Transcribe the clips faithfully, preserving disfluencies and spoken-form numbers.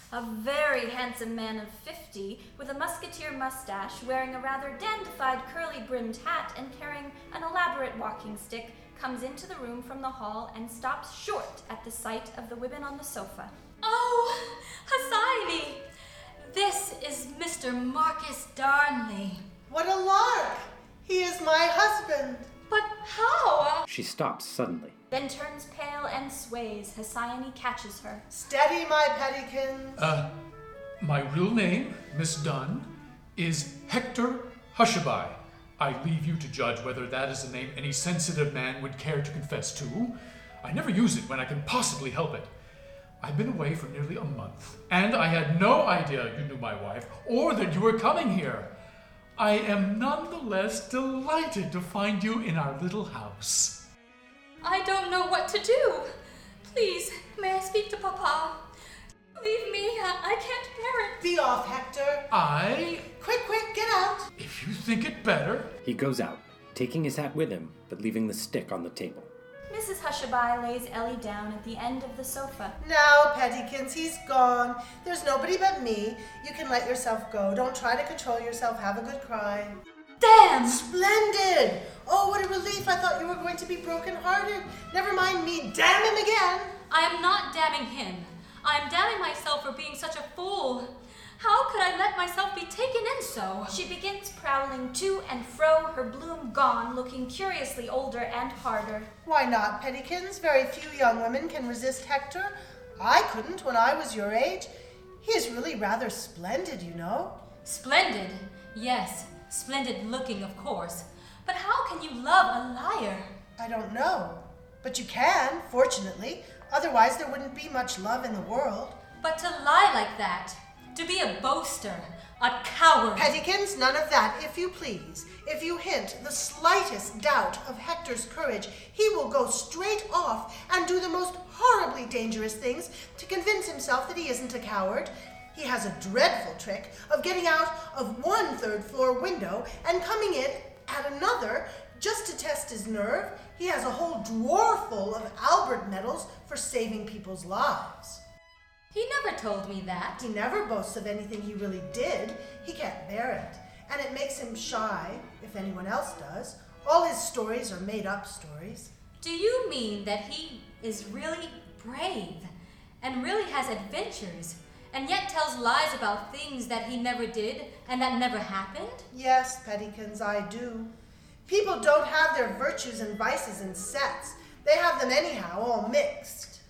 A very handsome man of fifty, with a musketeer mustache, wearing a rather dandified curly-brimmed hat and carrying an elaborate walking stick, comes into the room from the hall and stops short at the sight of the women on the sofa. Oh, Hesione! This is Mister Marcus Darnley. What a lark! He is my husband. But how? She stops suddenly. Then turns pale and sways. Hesione catches her. Steady, my Pettykins. Uh, my real name, Miss Dunn, is Hector Hushabye. I leave you to judge whether that is a name any sensitive man would care to confess to. I never use it when I can possibly help it. I've been away for nearly a month, and I had no idea you knew my wife, or that you were coming here. I am nonetheless delighted to find you in our little house. I don't know what to do. Please, may I speak to Papa? Leave me. I, I can't bear it. Be off, Hector. I... Quick, quick, get out. If you think it better... He goes out, taking his hat with him, but leaving the stick on the table. Missus Hushabye lays Ellie down at the end of the sofa. Now, Pettykins, he's gone. There's nobody but me. You can let yourself go. Don't try to control yourself. Have a good cry. Damn! Splendid! Oh, what a relief. I thought you were going to be broken-hearted. Never mind me. Damn him again. I am not damning him. I am damning myself for being such a fool. How could I let myself be taken in so? She begins prowling to and fro, her bloom gone, looking curiously older and harder. Why not, Pettykins? Very few young women can resist Hector. I couldn't when I was your age. He is really rather splendid, you know. Splendid? Yes, splendid looking, of course. But how can you love a liar? I don't know. But you can, fortunately. Otherwise, there wouldn't be much love in the world. But to lie like that, to be a boaster, a coward. Pettykins, none of that, if you please. If you hint the slightest doubt of Hector's courage, he will go straight off and do the most horribly dangerous things to convince himself that he isn't a coward. He has a dreadful trick of getting out of one third floor window and coming in at another just to test his nerve. He has a whole drawer full of Albert medals for saving people's lives. He never told me that. He never boasts of anything he really did. He can't bear it. And it makes him shy, if anyone else does. All his stories are made-up stories. Do you mean that he is really brave and really has adventures and yet tells lies about things that he never did and that never happened? Yes, Pettykins, I do. People don't have their virtues and vices in sets. They have them anyhow, all mixed.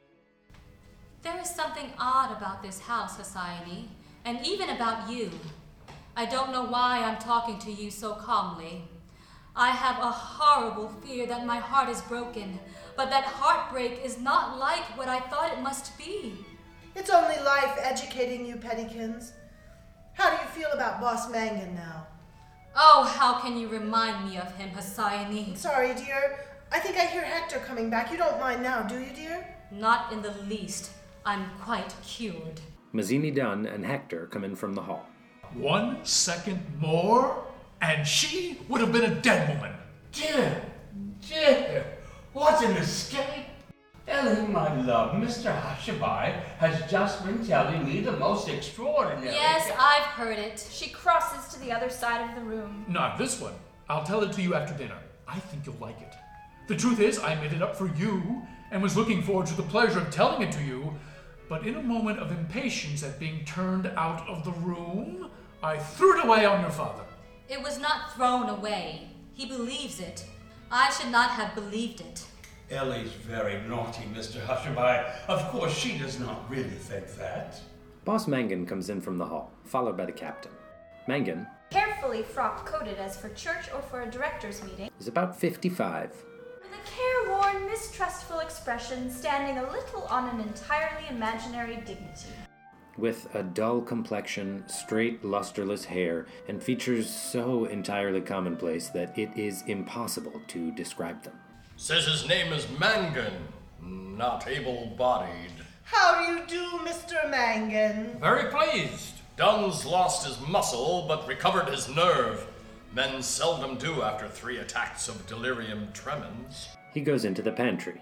There is something odd about this house, Hesione, and even about you. I don't know why I'm talking to you so calmly. I have a horrible fear that my heart is broken, but that heartbreak is not like what I thought it must be. It's only life educating you, Pettykins. How do you feel about Boss Mangan now? Oh, how can you remind me of him, Hesione? Sorry, dear. I think I hear Hector coming back. You don't mind now, do you, dear? Not in the least. I'm quite cured. Mazzini Dunn and Hector come in from the hall. One second more, and she would have been a dead woman. Dear, dear, what an escape! Ellie, my love, Mister Hushabye has just been telling me the most extraordinary... Yes, I've heard it. She crosses to the other side of the room. Not this one. I'll tell it to you after dinner. I think you'll like it. The truth is, I made it up for you, and was looking forward to the pleasure of telling it to you, but in a moment of impatience at being turned out of the room, I threw it away on your father. It was not thrown away. He believes it. I should not have believed it. Ellie's very naughty, Mister Hushabye. Of course, she does not really think that. Boss Mangan comes in from the hall, followed by the captain. Mangan, Carefully frock-coated as for church or for a director's meeting, is about fifty-five. with a careworn, mistrustful expression standing a little on an entirely imaginary dignity. With a dull complexion, straight, lusterless hair, and features so entirely commonplace that it is impossible to describe them. Says his name is Mangan, not able-bodied. How do you do, Mister Mangan? Very pleased. Dunn's lost his muscle, but recovered his nerve. Men seldom do after three attacks of delirium tremens. He goes into the pantry.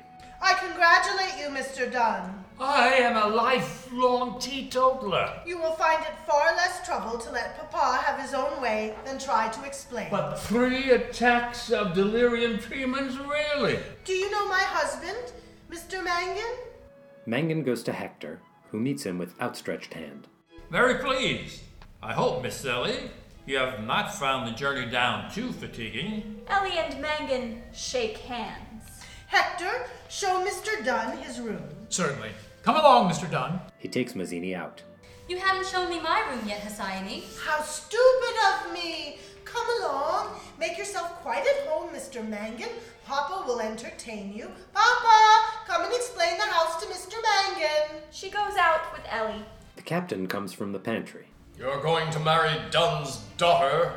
I congratulate you, Mister Dunn. I am a lifelong teetotaler. You will find it far less trouble to let Papa have his own way than try to explain. But three attacks of delirium tremens, really? Do you know my husband, Mister Mangan? Mangan goes to Hector, who meets him with outstretched hand. Very pleased. I hope, Miss Ellie, you have not found the journey down too fatiguing. Ellie and Mangan shake hands. Hector, show Mister Dunn his room. Certainly. Come along, Mister Dunn. He takes Mazzini out. You haven't shown me my room yet, Hesione. How stupid of me! Come along. Make yourself quite at home, Mister Mangan. Papa will entertain you. Papa, come and explain the house to Mister Mangan. She goes out with Ellie. The captain comes from the pantry. You're going to marry Dunn's daughter?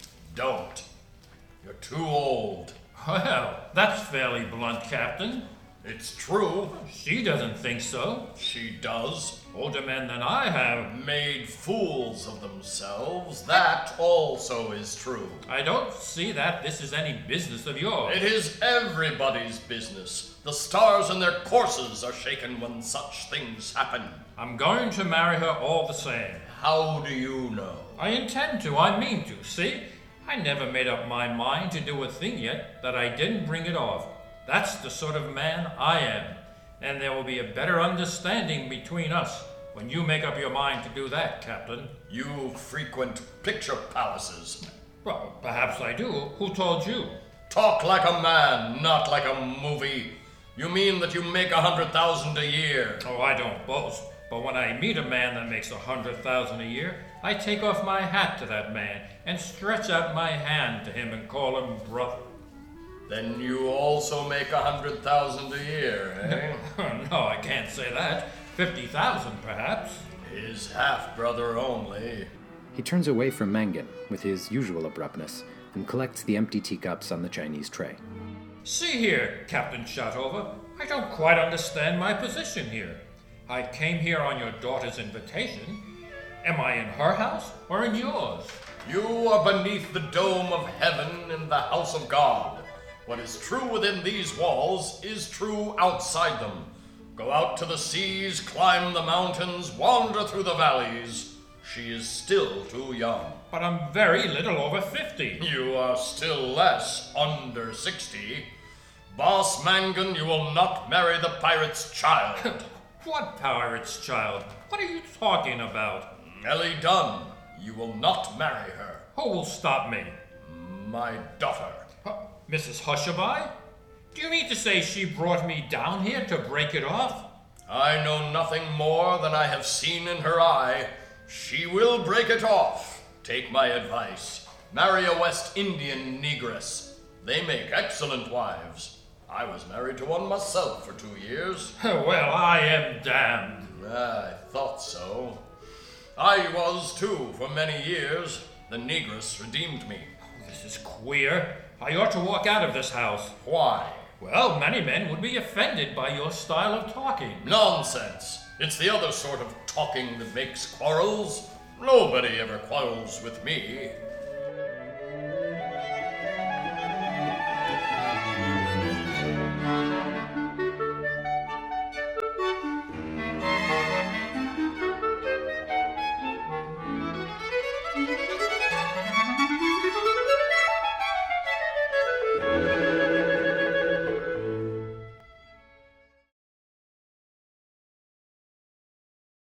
Don't. You're too old. Well, that's fairly blunt, Captain. It's true. She doesn't think so. She does. Older men than I have. Made fools of themselves. That also is true. I don't see that this is any business of yours. It is everybody's business. The stars in their courses are shaken when such things happen. I'm going to marry her all the same. How do you know? I intend to. I mean to. See? I never made up my mind to do a thing yet that I didn't bring it off. That's the sort of man I am. And there will be a better understanding between us when you make up your mind to do that, Captain. You frequent picture palaces. Well, perhaps I do. Who told you? Talk like a man, not like a movie. You mean that you make a hundred thousand a year? Oh, I don't boast. But when I meet a man that makes a hundred thousand a year, I take off my hat to that man and stretch out my hand to him and call him brother. Then you also make a hundred thousand a year, eh? No, I can't say that. Fifty thousand, perhaps. His half-brother only. He turns away from Mangan with his usual abruptness and collects the empty teacups on the Chinese tray. See here, Captain Shotover, I don't quite understand my position here. I came here on your daughter's invitation. Am I in her house or in yours? You are beneath the dome of heaven in the house of God. What is true within these walls is true outside them. Go out to the seas, climb the mountains, wander through the valleys. She is still too young. But I'm very little over fifty. You are still less, under sixty. Boss Mangan, you will not marry the pirate's child. What pirate's child? What are you talking about? Ellie Dunn, you will not marry her. Who will stop me? My daughter. Huh, Missus Hushabye? Do you mean to say she brought me down here to break it off? I know nothing more than I have seen in her eye. She will break it off. Take my advice. Marry a West Indian negress. They make excellent wives. I was married to one myself for two years. Well, I am damned. I thought so. I was too for many years. The negress redeemed me. This is queer. I ought to walk out of this house. Why? Well, many men would be offended by your style of talking. Nonsense. It's the other sort of talking that makes quarrels. Nobody ever quarrels with me.